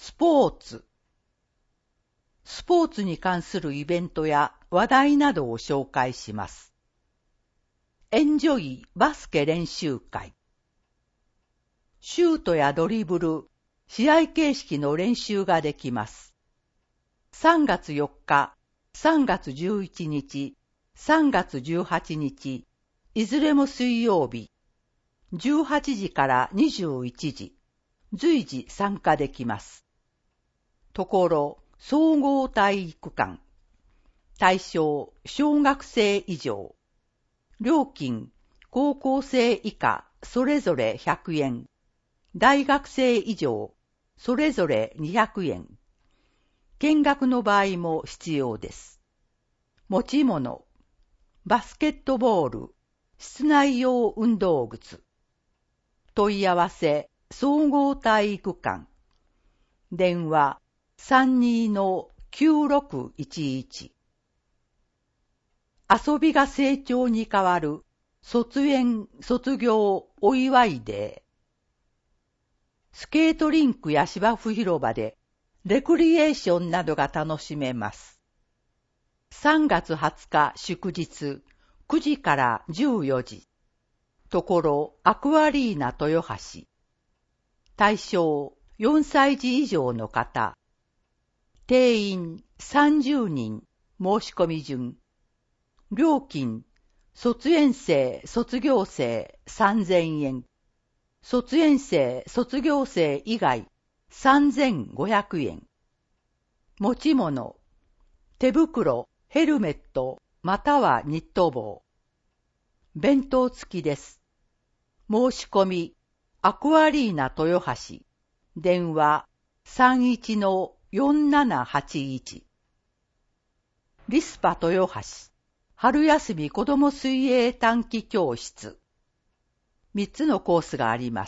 スポーツ。スポーツに関するイベントや話題などを紹介します。エンジョイバスケ練習会。シュートやドリブル、試合形式の練習ができます。3月4日、3月11日、3月18日、いずれも水曜日、18時から21時、随時参加できます。ところ、総合体育館。対象、小学生以上。料金、高校生以下、それぞれ100円。大学生以上、それぞれ200円。見学の場合も必要です。持ち物、バスケットボール、室内用運動靴。問い合わせ、総合体育館。電話、32-9611。遊びが成長に変わる、卒園、卒業、お祝いデー。スケートリンクや芝生広場で、レクリエーションなどが楽しめます。3月20日祝日、9時から14時。ところ、アクアリーナ豊橋。対象、4歳児以上の方。定員30人、申し込み順。料金、卒園生、卒業生3000円。卒園生、卒業生以外3500円。持ち物、手袋、ヘルメット、またはニット帽。弁当付きです。申し込み、アクアリーナ豊橋。電話31-4781。リスパ豊橋。春休み子ども水泳短期教室。3つのコースがあります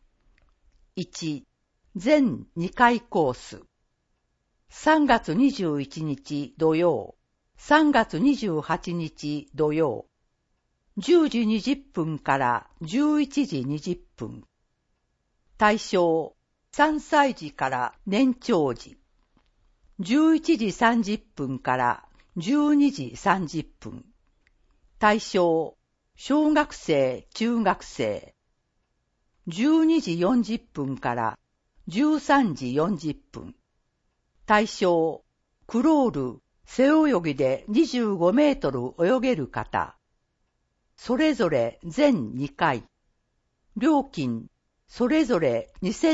。1、全2回コース。3月21日土曜、3月28日土曜。10時20分から11時20分。対象、3歳児から年長児。11時30分から12時30分。対象、小学生、中学生。12時40分から13時40分。対象、クロール、背泳ぎで25メートル泳げる方。それぞれ全2回。料金、それぞれ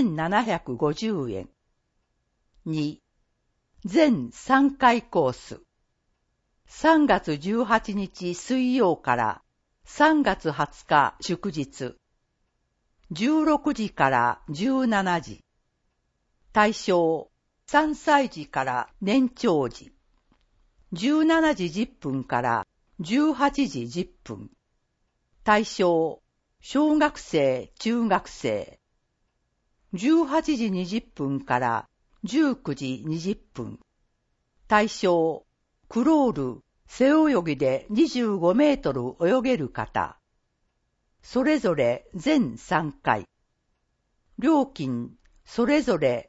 2750円。2、全3回コース。3月18日水曜から3月20日祝日。16時から17時。対象、3歳児から年長児。17時10分から18時10分。対象、小学生、中学生。18時20分から19時20分。対象、クロール、背泳ぎで25メートル泳げる方。それぞれ全3回。料金、それぞれ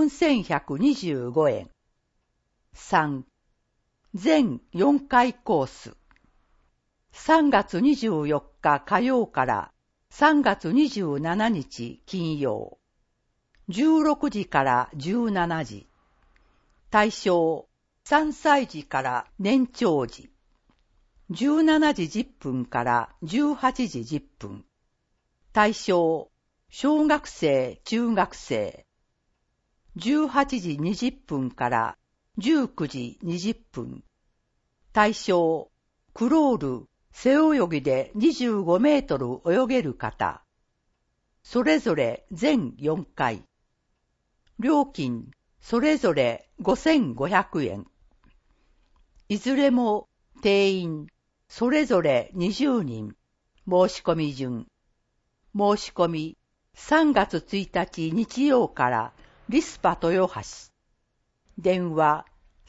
4125円。3、全4回コース。3月24日火曜から3月27日金曜。16時から17時。対象、3歳児から年長児。17時10分から18時10分。対象、小学生、中学生。18時20分から19時20分。対象、クロール、背泳ぎで25メートル泳げる方。それぞれ全4回。料金、それぞれ5500円。いずれも定員、それぞれ20人。申し込み順。申し込み、3月1日日曜からリスパ豊橋。電話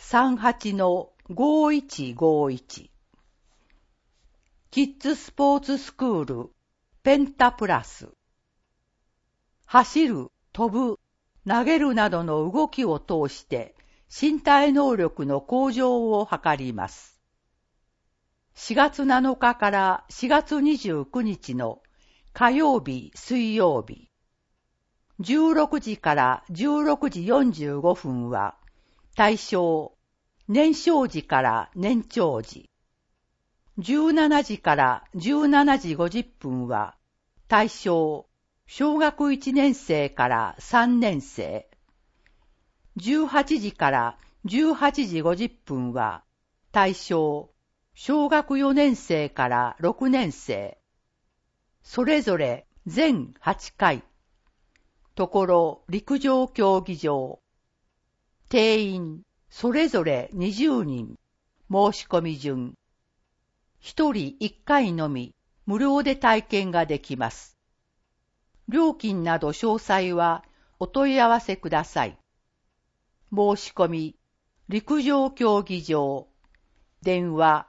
38-5151。キッズスポーツスクール、ペンタプラス。走る、飛ぶ、 投げるなどの動きを通して身体能力の向上を図ります。4月7日から4月29日の火曜日、水曜日、16時から16時45分は大正、年少時から年長時、17時から17時50分は大正、小学1年生から3年生、18時から18時50分は大正、小学4年生から6年生、それぞれ全8回、ところ陸上競技場、定員それぞれ20人、申し込み順、1人1回のみ無料で体験ができます。料金など詳細はお問い合わせください。申し込み、陸上競技場、電話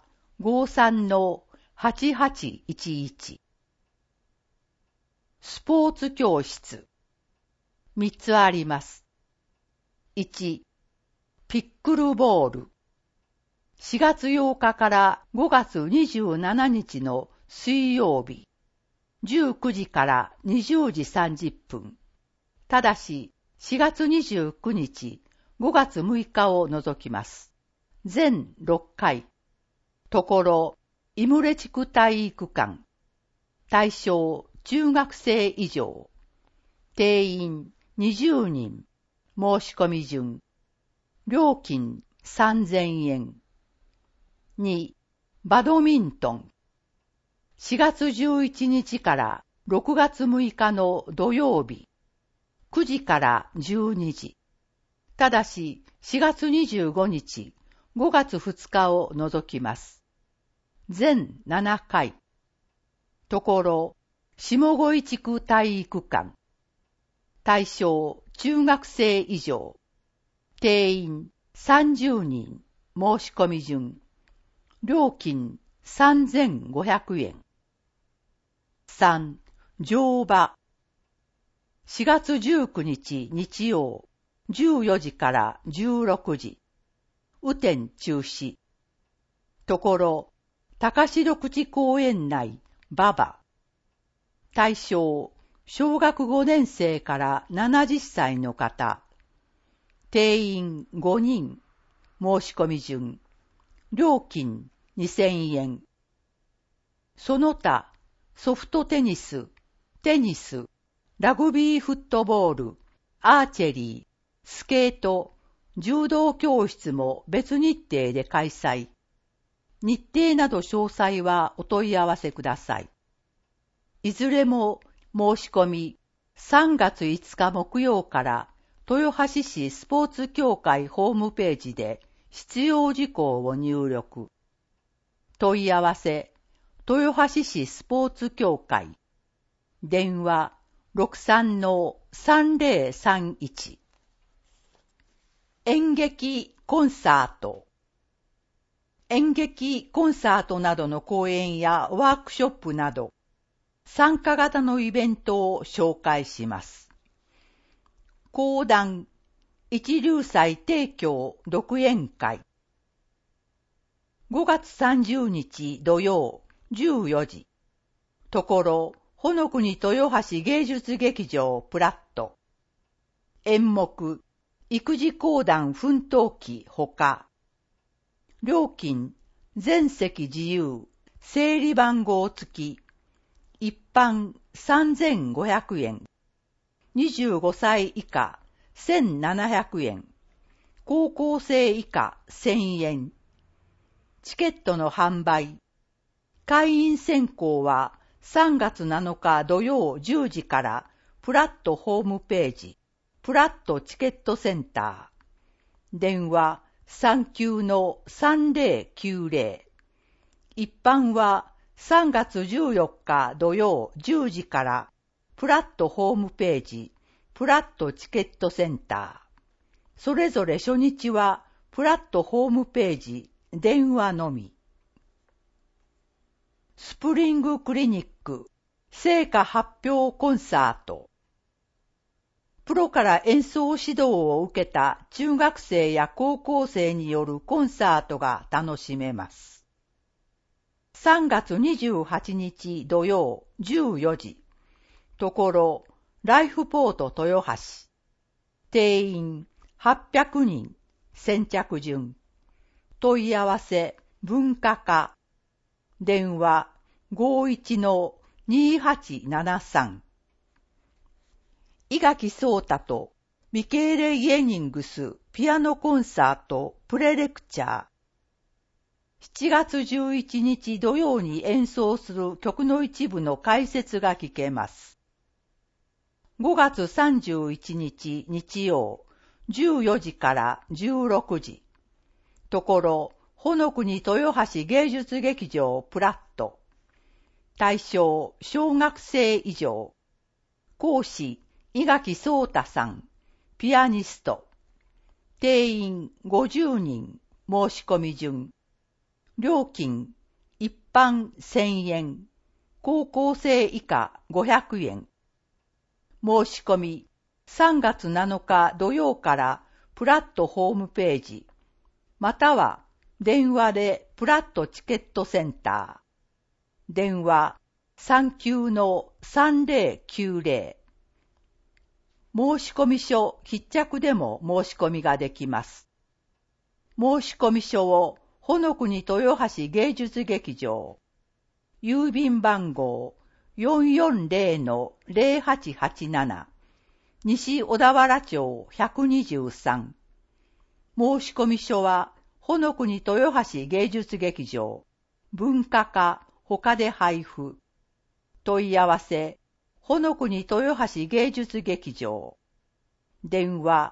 53-8811。スポーツ教室、3つあります。1、ピックルボール。4月8日から5月27日の水曜日、19時から20時30分。ただし、4月29日、5月6日を除きます。全6回。ところ、イムレ地区体育館。対象、中学生以上。定員、20人。申し込み順。料金、3000円。2、バドミントン。4月11日から6月6日の土曜日、9時から12時。ただし、4月25日、5月2日を除きます。全7回。ところ、下越地区体育館。対象、中学生以上。定員、30人。申し込み順。料金、3500円。3、乗馬。4月19日日曜、14時から16時。雨天中止。ところ、高城口公園内、馬場。対象、小学5年生から70歳の方。定員5人。申し込み順。料金2000円。その他、ソフトテニス、テニス、ラグビーフットボール、アーチェリー、スケート、柔道教室も別日程で開催。日程など詳細はお問い合わせください。いずれも申し込み3月5日木曜から豊橋市スポーツ協会ホームページで必要事項を入力。問い合わせ、豊橋市スポーツ協会。電話63-3031。演劇コンサート。演劇コンサートなどの講演やワークショップなど、参加型のイベントを紹介します。講談、一流祭提供独演会。5月30日土曜14時。ところ、ほのくに豊橋芸術劇場プラット。演目、育児講談奮闘記ほか。料金、全席自由、整理番号付き。一般3500円。25歳以下1700円。高校生以下1000円。チケットの販売。会員選考は3月7日土曜10時からプラットホームページ、プラットチケットセンター。電話39-3090。一般は3月14日土曜10時からプラットホームページ、プラットチケットセンター。それぞれ初日はプラットホームページ、電話のみ。スプリングクリニック成果発表コンサート。 プロから演奏指導を受けた中学生や高校生によるコンサートが楽しめます。3月28日土曜14時。ところ、ライフポート豊橋。定員800人。先着順。問い合わせ文化課。電話51-2873。伊垣壮太とミケーレ・イエニングスピアノコンサートプレレクチャー。7月11日土曜に演奏する曲の一部の解説が聞けます。5月31日日曜14時から16時。ところ、ほのくに豊橋芸術劇場プラット。対象、小学生以上。講師、伊垣壮太さん。ピアニスト。定員50人。申し込み順。料金、一般1000円。高校生以下500円。申し込み、3月7日土曜からプラットホームページ、または電話でプラットチケットセンター。電話39-3090。申し込み書必着でも申し込みができます。申し込み書をほのくに豊橋芸術劇場。郵便番号440-0887。西小田原町123。申し込み書は、ほのくに豊橋芸術劇場。文化課他で配布。問い合わせ、ほのくに豊橋芸術劇場。電話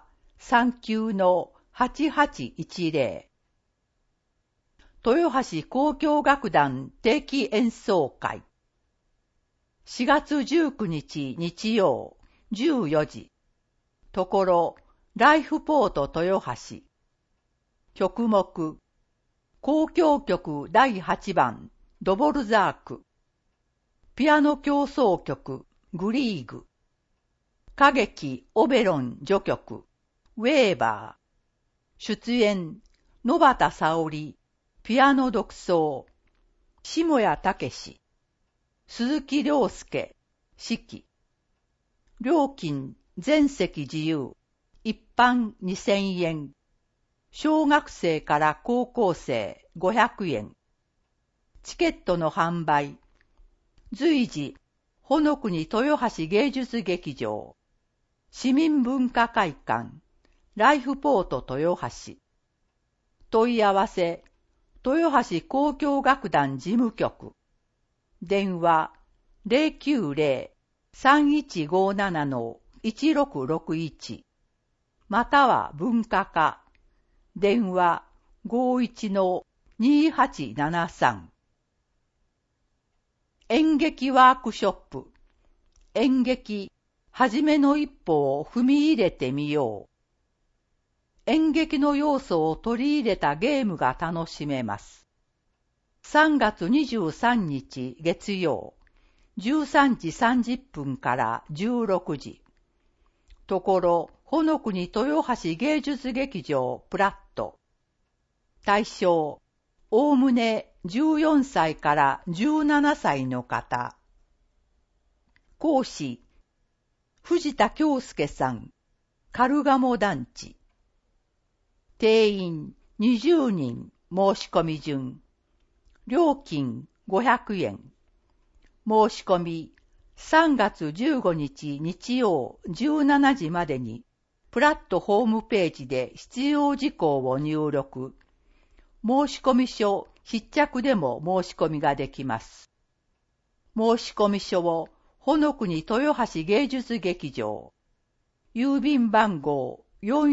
39-8810。豊橋交響楽団定期演奏会。4月19日日曜14時。ところ、ライフポート豊橋。曲目。交響曲第8番、ドボルザーク。ピアノ協奏曲、グリーグ。歌劇オベロン序曲、ウェーバー。出演、野畑沙織。ピアノ独奏、下谷武史、鈴木亮介、指揮。料金、全席自由、一般2000円。小学生から高校生500円。チケットの販売。随時、ほのくに豊橋芸術劇場、市民文化会館、ライフポート豊橋。問い合わせ、豊橋交響楽団事務局。電話090-3157-1661。または文化課。電話51-2873。演劇ワークショップ。演劇、はじめの一歩を踏み入れてみよう。演劇の要素を取り入れたゲームが楽しめます。3月23日月曜、13時30分から16時。ところ、ほのくに豊橋芸術劇場プラット。対象、おおむね14歳から17歳の方。講師、藤田京介さん、カルガモ団地。定員20人申し込み順。料金500円。申し込み3月15日日曜17時までにプラットホームページで必要事項を入力。申し込み書必着でも申し込みができます。申し込み書をほのくに豊橋芸術劇場。郵便番号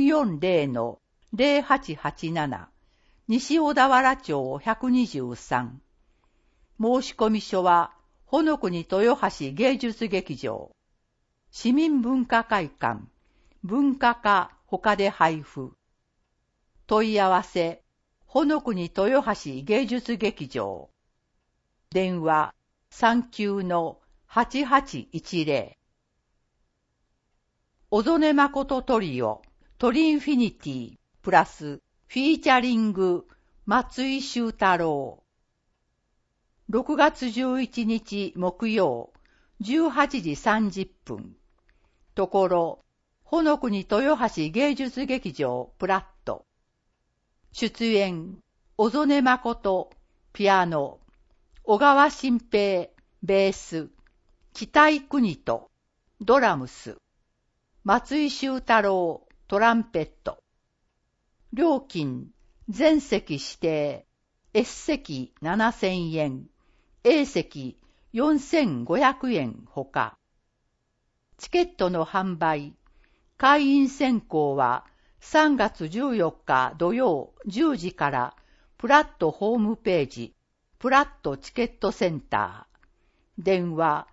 440-0887。西小田原町123。申し込み書は、ほのくに豊橋芸術劇場。市民文化会館、文化課他で配布。問い合わせ、ほのくに豊橋芸術劇場。電話39-8810。 小曽根誠トリオ、トリンフィニティ、プラス、フィーチャリング、松井秀太郎。6月11日木曜、18時30分。ところ、ほのくに豊橋芸術劇場プラット。出演、小曽根誠、ピアノ、小川新平、ベース、北井邦人、ドラムス、松井秀太郎、トランペット。料金、全席指定、S 席7000円、A 席4500円ほか。チケットの販売、会員選考は3月14日土曜10時からプラットホームページ、プラットチケットセンター、電話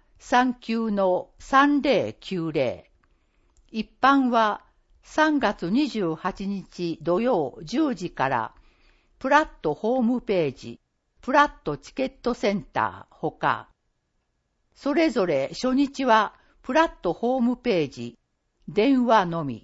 39-3090。一般は3月28日土曜10時からプラットホームページ、プラットチケットセンターほか。それぞれ初日はプラットホームページ、電話のみ。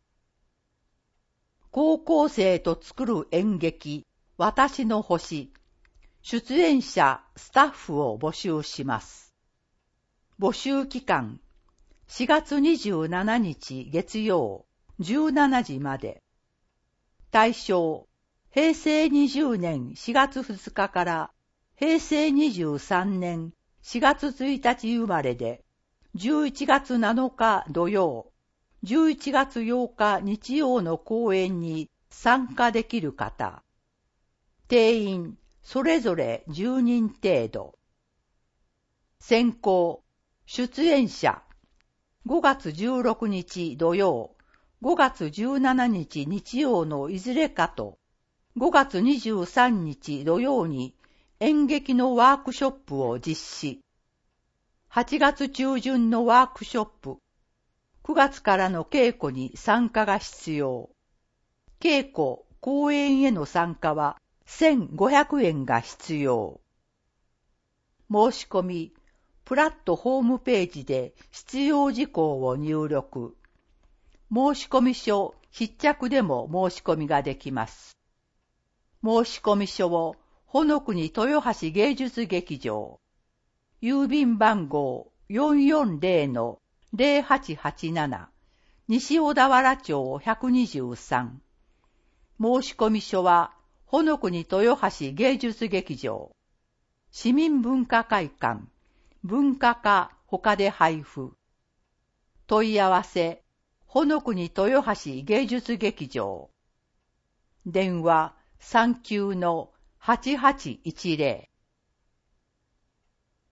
高校生と作る演劇、私の星。出演者、スタッフを募集します。募集期間、4月27日月曜、17時まで。対象、平成20年4月2日から平成23年4月1日生まれで、11月7日土曜、11月8日日曜の公演に参加できる方。定員、それぞれ10人程度。選考、出演者、5月16日土曜、5月17日日曜のいずれかと、5月23日土曜に演劇のワークショップを実施。8月中旬のワークショップ、9月からの稽古に参加が必要。稽古、公演への参加は1500円が必要。申し込み、プラットホームページで必要事項を入力。申込書、筆着でも申し込みができます。申込書を、ほのくに豊橋芸術劇場。郵便番号 440-0887 西小田原町123。申込書は、ほのくに豊橋芸術劇場。市民文化会館、文化課他で配布。問い合わせ、ほのくに豊橋芸術劇場。電話39-8810